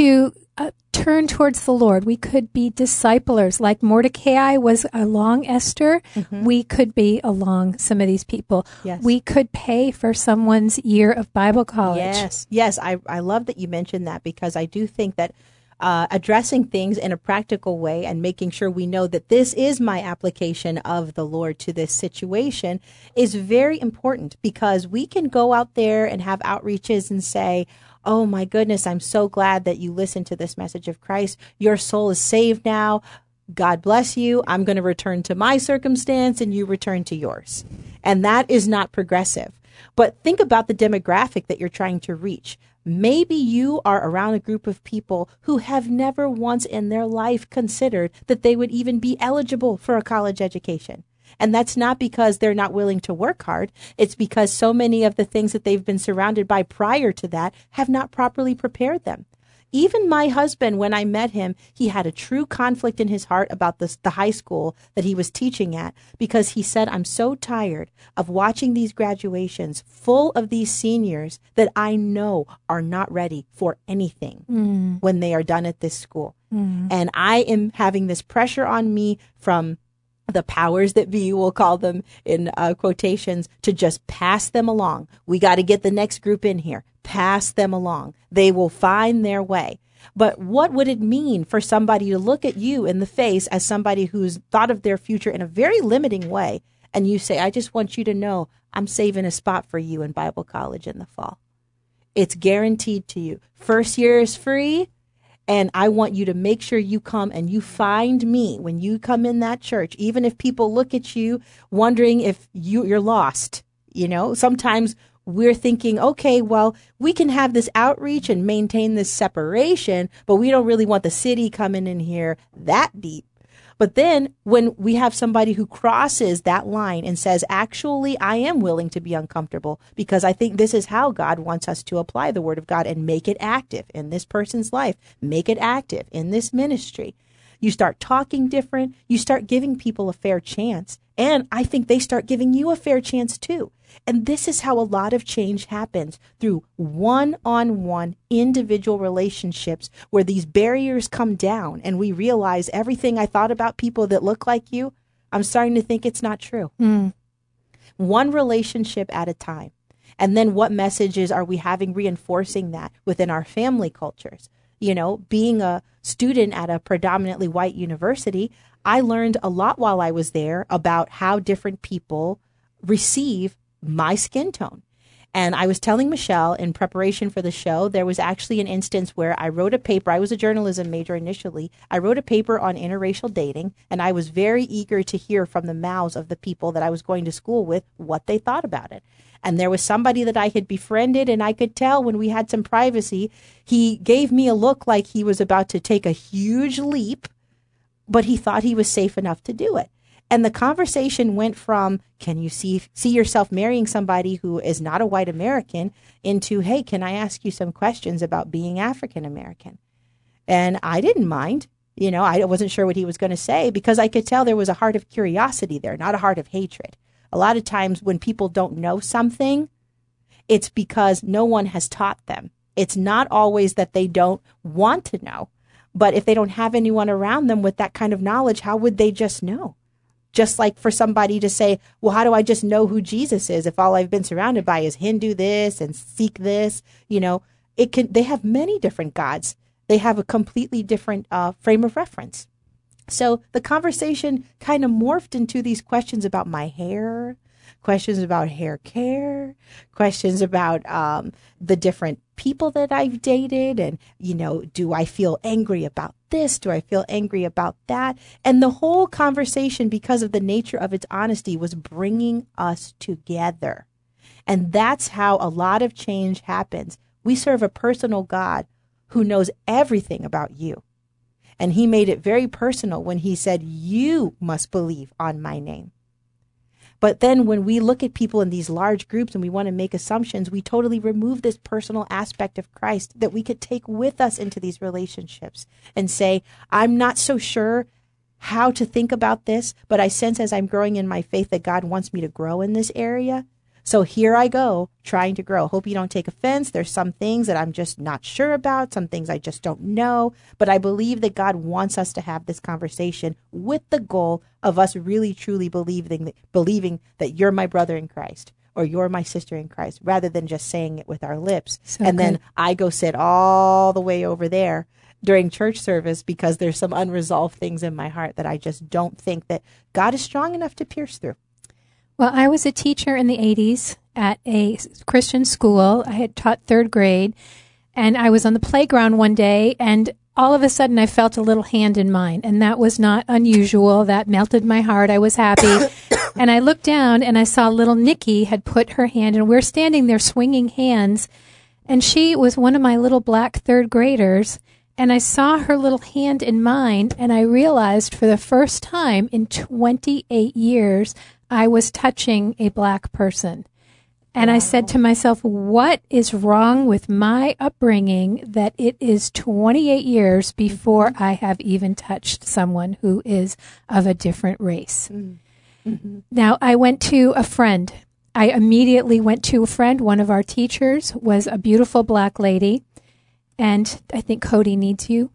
C: uh, turn towards the Lord. We could be disciplers, like Mordecai was along Esther. Mm-hmm. We could be along some of these people.
B: Yes.
C: We could pay for someone's year of Bible college.
B: Yes, yes. I, I love that you mentioned that, because I do think that uh, addressing things in a practical way and making sure we know that this is my application of the Lord to this situation is very important, because we can go out there and have outreaches and say, oh my goodness, I'm so glad that you listened to this message of Christ. Your soul is saved now. God bless you. I'm going to return to my circumstance and you return to yours. And that is not progressive. But think about the demographic that you're trying to reach. Maybe you are around a group of people who have never once in their life considered that they would even be eligible for a college education. And that's not because they're not willing to work hard. It's because so many of the things that they've been surrounded by prior to that have not properly prepared them. Even my husband, when I met him, he had a true conflict in his heart about this, the high school that he was teaching at, because he said, I'm so tired of watching these graduations full of these seniors that I know are not ready for anything mm. when they are done at this school. Mm. And I am having this pressure on me from the powers that be, we'll call them in uh, quotations, to just pass them along. We got to get the next group in here. Pass them along. They will find their way. But what would it mean for somebody to look at you in the face as somebody who's thought of their future in a very limiting way, and you say, I just want you to know I'm saving a spot for you in Bible college in the fall. It's guaranteed to you. First year is free. And I want you to make sure you come and you find me when you come in that church, even if people look at you wondering if you, you're lost. You know, sometimes we're thinking, okay, well, we can have this outreach and maintain this separation, but we don't really want the city coming in here that deep. But then when we have somebody who crosses that line and says, actually, I am willing to be uncomfortable because I think this is how God wants us to apply the word of God and make it active in this person's life, make it active in this ministry. You start talking different. You start giving people a fair chance. And I think they start giving you a fair chance too. And this is how a lot of change happens, through one-on-one individual relationships where these barriers come down and we realize everything I thought about people that look like you, I'm starting to think it's not true. Mm. One relationship at a time. And then what messages are we having reinforcing that within our family cultures? You know, being a student at a predominantly white university, I learned a lot while I was there about how different people receive my skin tone. And I was telling Michelle in preparation for the show, there was actually an instance where I wrote a paper. I was a journalism major initially. I wrote a paper on interracial dating, and I was very eager to hear from the mouths of the people that I was going to school with what they thought about it. And there was somebody that I had befriended, and I could tell when we had some privacy, he gave me a look like he was about to take a huge leap, but he thought he was safe enough to do it. And the conversation went from, can you see see yourself marrying somebody who is not a white American, into, hey, can I ask you some questions about being African American? And I didn't mind. You know, I wasn't sure what he was going to say, because I could tell there was a heart of curiosity there, not a heart of hatred. A lot of times when people don't know something, it's because no one has taught them. It's not always that they don't want to know. But if they don't have anyone around them with that kind of knowledge, how would they just know? Just like for somebody to say, well, how do I just know who Jesus is if all I've been surrounded by is Hindu this and Sikh this? You know, it can. They have many different gods. They have a completely different uh, frame of reference. So the conversation kind of morphed into these questions about my hair, questions about hair care, questions about um, the different people that I've dated. And, you know, do I feel angry about this? Do I feel angry about that? And the whole conversation, because of the nature of its honesty, was bringing us together. And that's how a lot of change happens. We serve a personal God who knows everything about you. And he made it very personal when he said, you must believe on my name. But then when we look at people in these large groups and we want to make assumptions, we totally remove this personal aspect of Christ that we could take with us into these relationships and say, I'm not so sure how to think about this, but I sense as I'm growing in my faith that God wants me to grow in this area. So here I go, trying to grow. Hope you don't take offense. There's some things that I'm just not sure about, some things I just don't know. But I believe that God wants us to have this conversation with the goal of us really, truly believing that, believing that you're my brother in Christ or you're my sister in Christ, rather than just saying it with our lips.
C: So
B: and
C: good.
B: then I go sit all the way over there during church service because there's some unresolved things in my heart that I just don't think that God is strong enough to pierce through.
C: Well, I was a teacher in the eighties at a Christian school. I had taught third grade, and I was on the playground one day, and all of a sudden I felt a little hand in mine, and that was not unusual. That melted my heart. I was happy. And I looked down, and I saw little Nikki had put her hand, and we're standing there swinging hands, and she was one of my little black third graders, and I saw her little hand in mine, and I realized for the first time in twenty-eight years, I was touching a black person. And wow. I said to myself, what is wrong with my upbringing that it is twenty-eight years before I have even touched someone who is of a different race? Mm-hmm. Now, I went to a friend. I immediately went to a friend. One of our teachers was a beautiful black lady. And I think Cody needs you.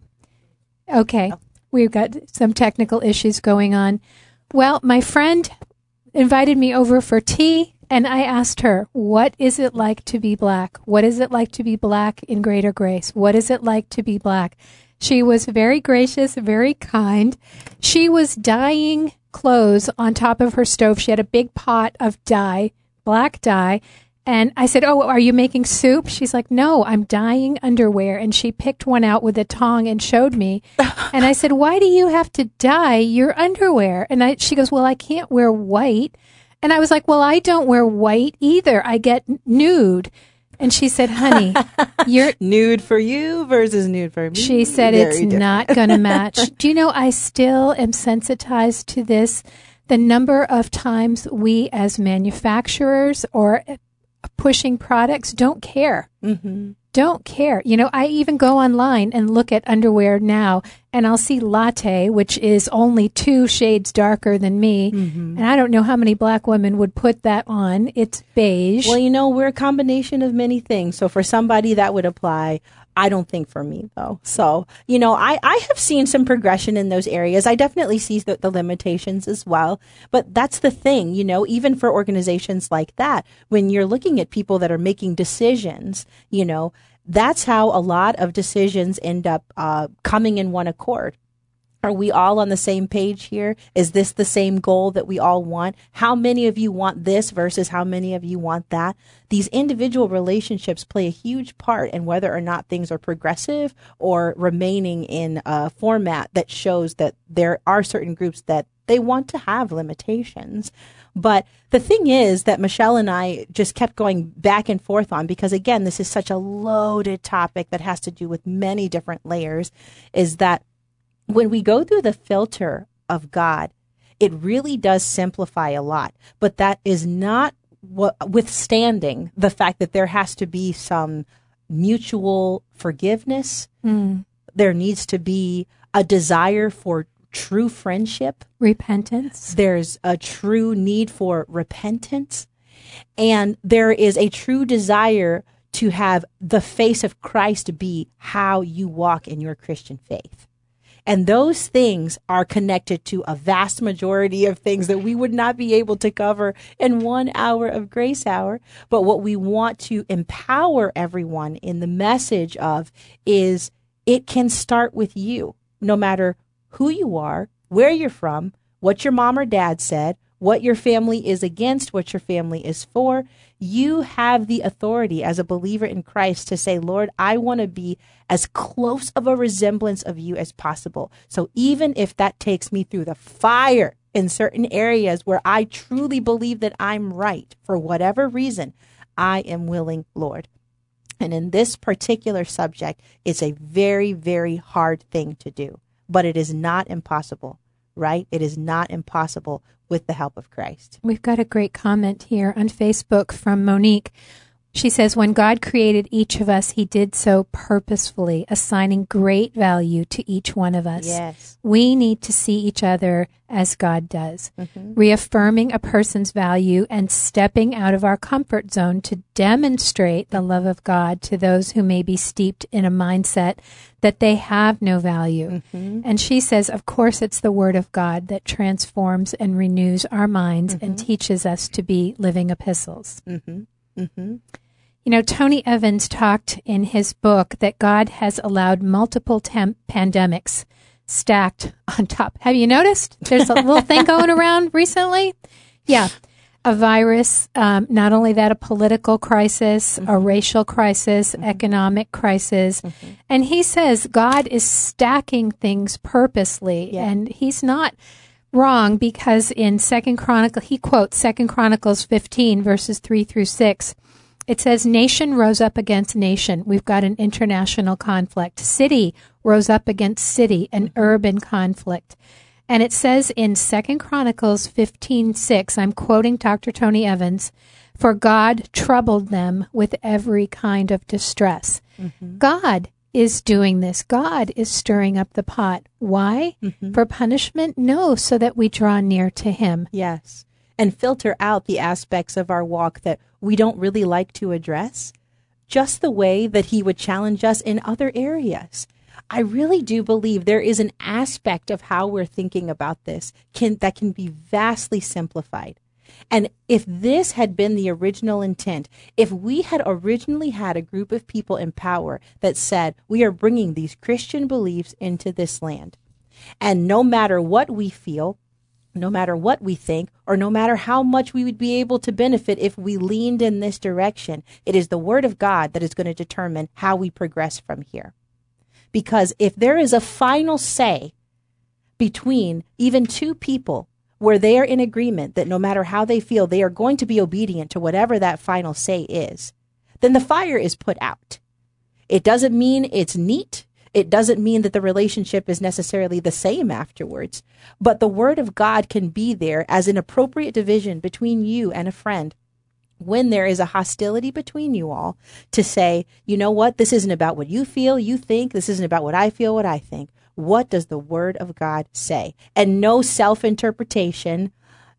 C: Okay. We've got some technical issues going on. Well, my friend invited me over for tea, and I asked her, what is it like to be black? What is it like to be black in Greater Grace? What is it like to be black? She was very gracious, very kind. She was dyeing clothes on top of her stove. She had a big pot of dye, black dye. And I said, oh, are you making soup? She's like, no, I'm dyeing underwear. And she picked one out with a tong and showed me. And I said, why do you have to dye your underwear? And I, she goes, well, I can't wear white. And I was like, well, I don't wear white either. I get nude. And she said, honey, you're
B: nude for you versus nude for me.
C: She said,
B: Very
C: it's
B: different.
C: not going to match. Do you know, I still am sensitized to this. The number of times we as manufacturers or pushing products don't care. Mm-hmm. Don't care. You know, I even go online and look at underwear now, and I'll see latte, which is only two shades darker than me. Mm-hmm. And I don't know how many black women would put that on. It's beige.
B: Well, you know, we're a combination of many things. So for somebody that would apply. I don't think for me, though. So, you know, I, I have seen some progression in those areas. I definitely see the, the limitations as well. But that's the thing, you know, even for organizations like that, when you're looking at people that are making decisions, you know, that's how a lot of decisions end up uh, coming in one accord. Are we all on the same page here? Is this the same goal that we all want? How many of you want this versus how many of you want that? These individual relationships play a huge part in whether or not things are progressive or remaining in a format that shows that there are certain groups that they want to have limitations. But the thing is that Michelle and I just kept going back and forth on, because again, this is such a loaded topic that has to do with many different layers, is that when we go through the filter of God, it really does simplify a lot. But that is not what, withstanding the fact that there has to be some mutual forgiveness. Mm. There needs to be a desire for true friendship.
C: Repentance.
B: There's a true need for repentance. And there is a true desire to have the face of Christ be how you walk in your Christian faith. And those things are connected to a vast majority of things that we would not be able to cover in one hour of Grace Hour. But what we want to empower everyone in the message of is it can start with you, no matter who you are, where you're from, what your mom or dad said, what your family is against, what your family is for. You have the authority as a believer in Christ to say, Lord, I want to be as close of a resemblance of you as possible. So even if that takes me through the fire in certain areas where I truly believe that I'm right, for whatever reason, I am willing, Lord. And in this particular subject, it's a very, very hard thing to do, but it is not impossible, right? It is not impossible with the help of Christ.
C: We've got a great comment here on Facebook from Monique. She says, when God created each of us, he did so purposefully, assigning great value to each one of us.
B: Yes.
C: We need to see each other as God does,
B: Mm-hmm.
C: reaffirming a person's value and stepping out of our comfort zone to demonstrate the love of God to those who may be steeped in a mindset that they have no value.
B: Mm-hmm.
C: And she says, of course, it's the Word of God that transforms and renews our minds
B: Mm-hmm.
C: and teaches us to be living epistles.
B: Mm-hmm. Mm-hmm.
C: You know, Tony Evans talked in his book that God has allowed multiple temp- pandemics stacked on top. Have you noticed? There's a little thing going around recently. Yeah. A virus, um, not only that, a political crisis,
B: Mm-hmm.
C: a racial crisis,
B: Mm-hmm.
C: economic crisis.
B: Mm-hmm.
C: And he says God is stacking things purposely.
B: Yeah.
C: And he's not wrong, because in Second Chronicle, he quotes Second Chronicles fifteen, verses three through six. It says, nation rose up against nation. We've got an international conflict. City rose up against city, an urban conflict. And it says in Second Chronicles fifteen six, I'm quoting Doctor Tony Evans, for God troubled them with every kind of distress.
B: Mm-hmm.
C: God is doing this. God is stirring up the pot. Why?
B: Mm-hmm.
C: For punishment? No, so that we draw near to him.
B: Yes. And filter out the aspects of our walk that we don't really like to address, just the way that he would challenge us in other areas. I really do believe there is an aspect of how we're thinking about this can, that can be vastly simplified. And if this had been the original intent, if we had originally had a group of people in power that said, we are bringing these Christian beliefs into this land, and no matter what we feel, no matter what we think, or no matter how much we would be able to benefit if we leaned in this direction, it is the Word of God that is going to determine how we progress from here. Because if there is a final say between even two people where they are in agreement that no matter how they feel, they are going to be obedient to whatever that final say is, then the fire is put out. It doesn't mean it's neat. It doesn't mean that the relationship is necessarily the same afterwards, but the Word of God can be there as an appropriate division between you and a friend when there is a hostility between you all, to say, you know what, this isn't about what you feel, you think, this isn't about what I feel, what I think. What does the Word of God say? And no self-interpretation,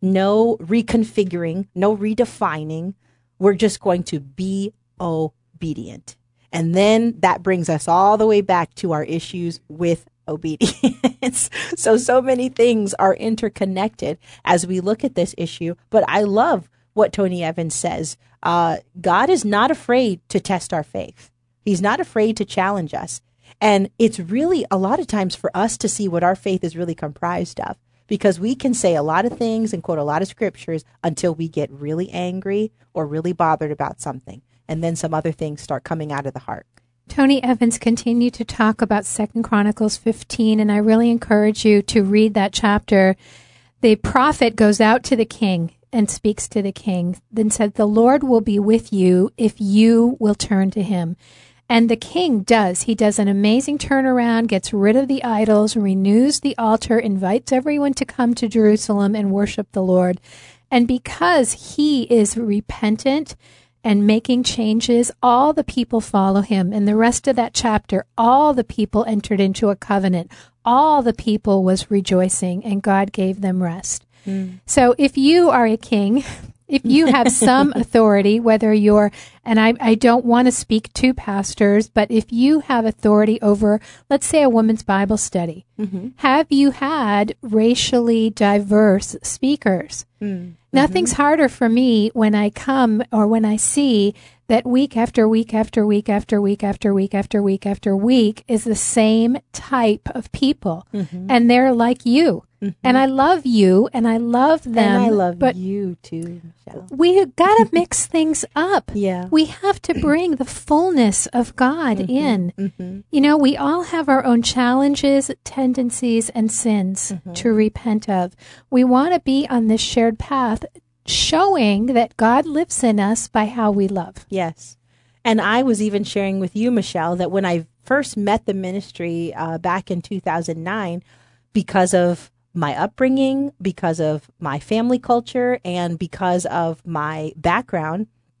B: no reconfiguring, no redefining. We're just going to be obedient. And then that brings us all the way back to our issues with obedience. so, so many things are interconnected as we look at this issue. But I love what Tony Evans says. Uh, God is not afraid to test our faith. He's not afraid to challenge us. And it's really a lot of times for us to see what our faith is really comprised of, because we can say a lot of things and quote a lot of scriptures until we get really angry or really bothered about something. And then some other things start coming out of the heart.
C: Tony Evans continued to talk about Second Chronicles fifteen, and I really encourage you to read that chapter. The prophet goes out to the king and speaks to the king, then said, the Lord will be with you if you will turn to him. And the king does. He does an amazing turnaround, gets rid of the idols, renews the altar, invites everyone to come to Jerusalem and worship the Lord. And because he is repentant and making changes, all the people follow him. And the rest of that chapter, all the people entered into a covenant. All the people was rejoicing, and God gave them rest. Mm. So if you are a king, if you have some authority, whether you're, and I, I don't want to speak to pastors, but if you have authority over, let's say, a women's Bible study, mm-hmm. have you had racially diverse speakers? Mm. Nothing's harder for me when I come or when I see that week after week after week after week after week after week after week is the same type of people. Mm-hmm. And they're like you. Mm-hmm. And I love you and I love them.
B: And I love
C: but
B: you too, Michelle.
C: We got to mix things up.
B: Yeah.
C: We have to bring the fullness of God mm-hmm. in. Mm-hmm. You know, we all have our own challenges, tendencies, and sins mm-hmm. to repent of. We want to be on this shared path, showing that God lives in us by how we love.
B: Yes. And I was even sharing with you, Michelle, that when I first met the ministry uh, back in two thousand nine, because of my upbringing, because of my family culture, and because of my background,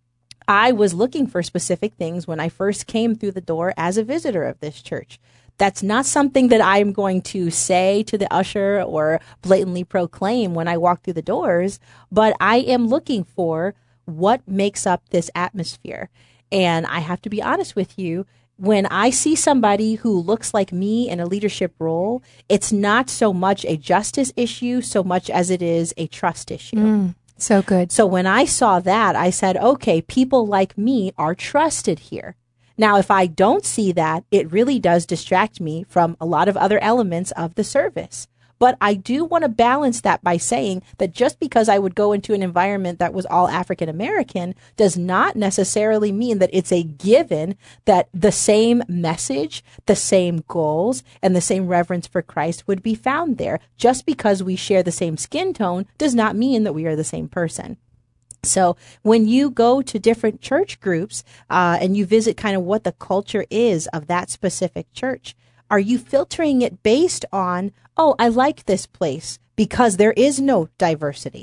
B: I was looking for specific things when I first came through the door as a visitor of this church. That's not something that I'm going to say to the usher or blatantly proclaim when I walk through the doors, but I am looking for what makes up this atmosphere. And I have to be honest with you, when I see somebody who looks like me in a leadership role, it's not so much a justice issue so much as it is a trust issue.
C: Mm, so good.
B: So when I saw that, I said, okay, people like me are trusted here. Now, if I don't see that, it really does distract me from a lot of other elements of the service. But I do want to balance that by saying that just because I would go into an environment that was all African American does not necessarily mean that it's a given that the same message, the same goals, and the same reverence for Christ would be found there. Just because we share the same skin tone does not mean that we are the same person. So when you go to different church groups uh, and you visit kind of what the culture is of that specific church, are you filtering it based on, oh, I like this place because there is no diversity?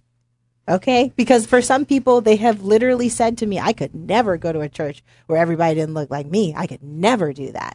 B: Okay? Because for some people, they have literally said to me, I could never go to a church where everybody didn't look like me. I could never do that.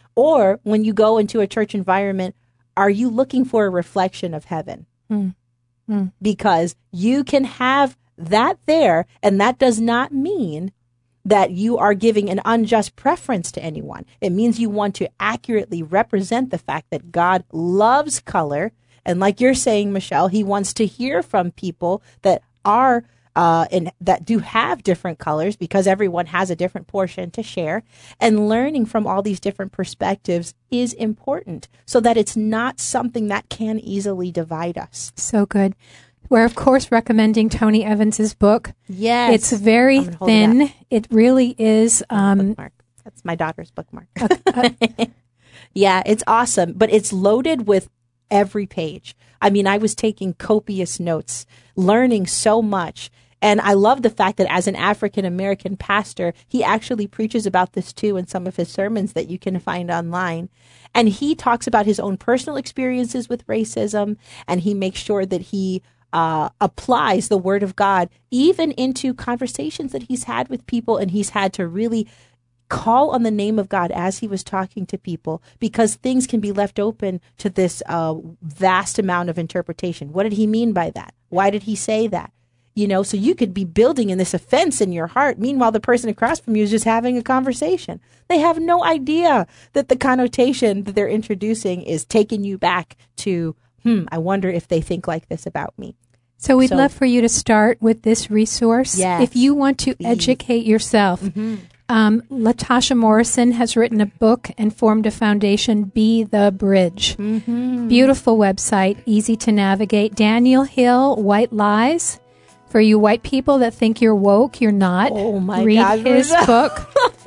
B: Or when you go into a church environment, are you looking for a reflection of heaven?
C: Mm. Mm.
B: Because you can have that there, and that does not mean that you are giving an unjust preference to anyone. It means you want to accurately represent the fact that God loves color. And like you're saying, Michelle, he wants to hear from people that are uh, and that do have different colors because everyone has a different portion to share. And learning from all these different perspectives is important so that it's not something that can easily divide us.
C: So good. We're, of course, recommending Tony Evans's book.
B: Yes.
C: It's very thin. It, it really is. Um,
B: bookmark. That's my daughter's bookmark. Okay. Yeah, it's awesome. But it's loaded with every page. I mean, I was taking copious notes, learning so much. And I love the fact that as an African-American pastor, he actually preaches about this too in some of his sermons that you can find online. And he talks about his own personal experiences with racism, and he makes sure that he Uh, applies the word of God even into conversations that he's had with people, and he's had to really call on the name of God as he was talking to people because things can be left open to this uh, vast amount of interpretation. What did he mean by that? Why did he say that? You know, so you could be building in this offense in your heart. Meanwhile, the person across from you is just having a conversation. They have no idea that the connotation that they're introducing is taking you back to, hmm, I wonder if they think like this about me.
C: So we'd
B: So-
C: love for you to start with this resource.
B: Yes,
C: if you want to
B: please.
C: educate yourself.
B: Mm-hmm.
C: Um, Latasha Morrison has written a book and formed a foundation, Be the Bridge.
B: Mm-hmm.
C: Beautiful website, easy to navigate. Daniel Hill, White Lies. For you white people that think you're woke, you're not.
B: Oh, my
C: Read
B: God.
C: his book.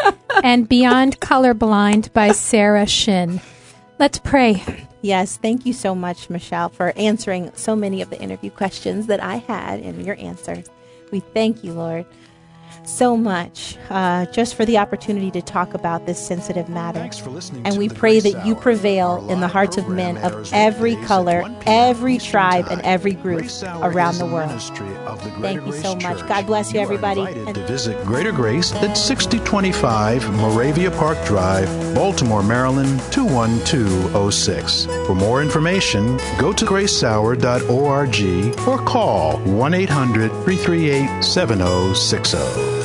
C: And Beyond Colorblind by Sarah Shin. Let's pray.
B: Yes, thank you so much, Michelle, for answering so many of the interview questions that I had and your answers. We thank you, Lord, so much uh, just for the opportunity to talk about this sensitive matter.
A: Thanks for listening
B: And
A: to
B: we
A: the
B: pray
A: Grace
B: that you
A: Hour.
B: prevail
A: Our
B: in the
A: live
B: hearts of
A: program
B: men of
A: airs
B: every
A: weekdays at
B: color,
A: one p.m.
B: every
A: Eastern
B: tribe, and
A: Time.
B: every group
A: Grace Hour
B: around
A: is
B: the
A: a
B: world.
A: ministry of the Greater
B: Thank you
A: Grace
B: so much.
A: Church.
B: God bless you,
A: are
B: everybody.
A: invited
B: And-
A: to visit Greater Grace at sixty twenty-five Moravia Park Drive, Baltimore, Maryland two one two oh six. For more information, go to grace hour dot org or call one eight hundred three three eight seven oh six oh.